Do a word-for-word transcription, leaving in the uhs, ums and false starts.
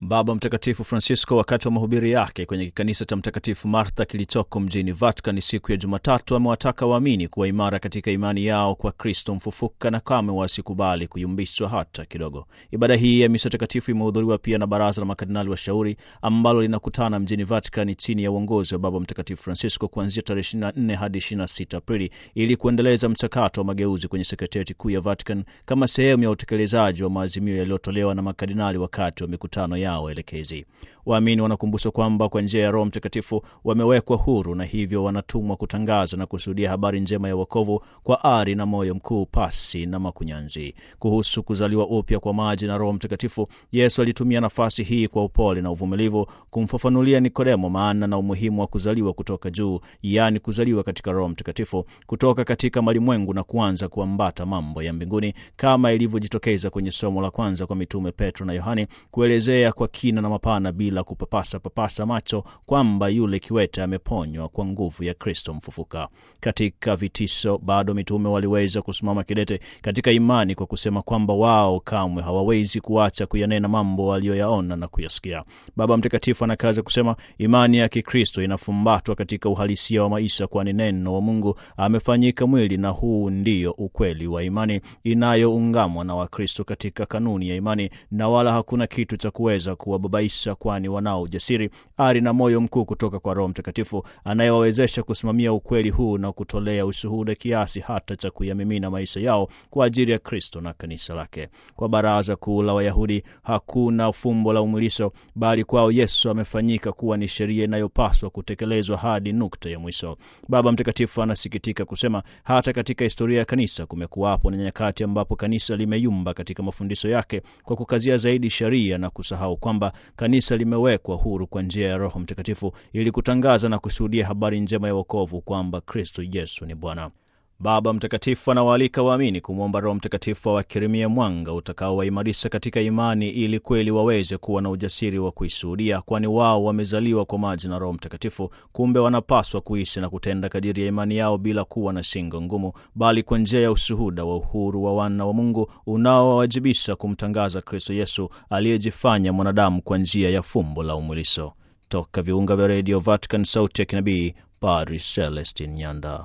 Baba Mtakatifu Francisco wakati wa mahubiri yake kwenye kanisa cha Mtakatifu Martha kilichoko mjini Vatican siku ya Jumatatu amewataka waamini kuwa imara katika imani yao kwa Kristo mfufuka na kamwe wasikubali kuyumbishwa hata kidogo. Ibada hii ya misa takatifu imehudhuriwa pia na baraza la makardinali washauri ambalo linakutana mjini Vatican chini ya uongozi wa Baba Mtakatifu Francisco kuanzia tarehe ishirini na nne hadi ishirini na sita Aprili ili kuendeleza mchakato wa mageuzi kwenye sekretarieti kuu ya Vatican kama sehemu ya utekelezaji wa maazimio yaliyotolewa na makardinali wakati wa mikutano yao elekezi. Waamini wanakumbushwa kwamba kwa njia ya Roho Mtakatifu wamewekwa huru na hivyo wanatumwa kutangaza na kushuhudia habari njema ya wokovu kwa ari na moyo mkuu pasi na makunyanzi. Kuhusu kuzaliwa upya kwa maji na Roho Mtakatifu, Yesu alitumia nafasi hii kwa upole na uvumilivu kumfafanulia Nikodemo maana na umuhimu wa kuzaliwa kutoka juu, yani kuzaliwa katika Roho Mtakatifu, kutoka katika malimwengu na kuanza kuambata mambo ya mbinguni, kama ilivyojitokeza kwenye somo la kwanza kwa mitume Petro na Yohane, kuelezea kwa kina na mapana bila la kupapasa papasa macho kwamba yule kiwete ameponywa kwa nguvu ya Kristo mfufuka. Katika vitisho bado mitume waliweza kusimama kidete katika imani kwa kusema kwamba wao kamwe hawawezi kuacha kuyanena mambo walioyaona na kuyasikia. Baba Mtakatifu anakaza kusema imani ya Kikristo inafumbatwa katika uhalisia wa maisha, kwani neno wa Mungu amefanyika mwili, na huu ndio ukweli wa imani inayoungamwa na Wakristo katika kanuni ya imani, na wala hakuna kitu cha kuweza kuwababaisha, kwani wanao ujasiri, ari na moyo mkuu kutoka kwa Roho Mtakatifu anayewawezesha kusimamia ukweli huu na kutolea ushuhuda kiasi hata cha kuyamimina maisha yao kwa ajili ya Kristo na kanisa lake. Kwa baraza kuu la Wayahudi hakuna fumbo la umwilisho, bali kwao Yesu amefanyika kuwa ni sheria inayopaswa kutekelezwa hadi nukta ya mwisho. Baba Mtakatifu anasikitika kusema hata katika historia ya kanisa kumekuwapo na nyakati ambapo kanisa limeyumba katika mafundisho yake kwa kukazia zaidi sheria na kusahau kwamba kanisa limewekwa huru kwa njia ya Roho Mtakatifu ili kutangaza na kushuhudia habari njema ya wokovu kwamba Kristo Yesu ni Bwana. Baba Mtakatifu anawaalika waamini kumwomba Roho Mtakatifu awakirimie mwanga utakaowaimarisha katika imani ili kweli waweze kuwa na ujasiri wa kuishuhudia, kwani wao wamezaliwa kwa maji na Roho Mtakatifu. Kumbe wanapaswa kuishi na kutenda kadiri ya imani yao bila kuwa na shingo ngumu, bali kwa njia ya ushuhuda wa uhuru wa wana wa Mungu unaowajibisha kumtangaza Kristo Yesu aliyejifanya mwanadamu kwa njia ya fumbo la umwilisho. Toka viunga vya Radio Vatican, sauti ya kinabii, Padre Celestin Nyanda.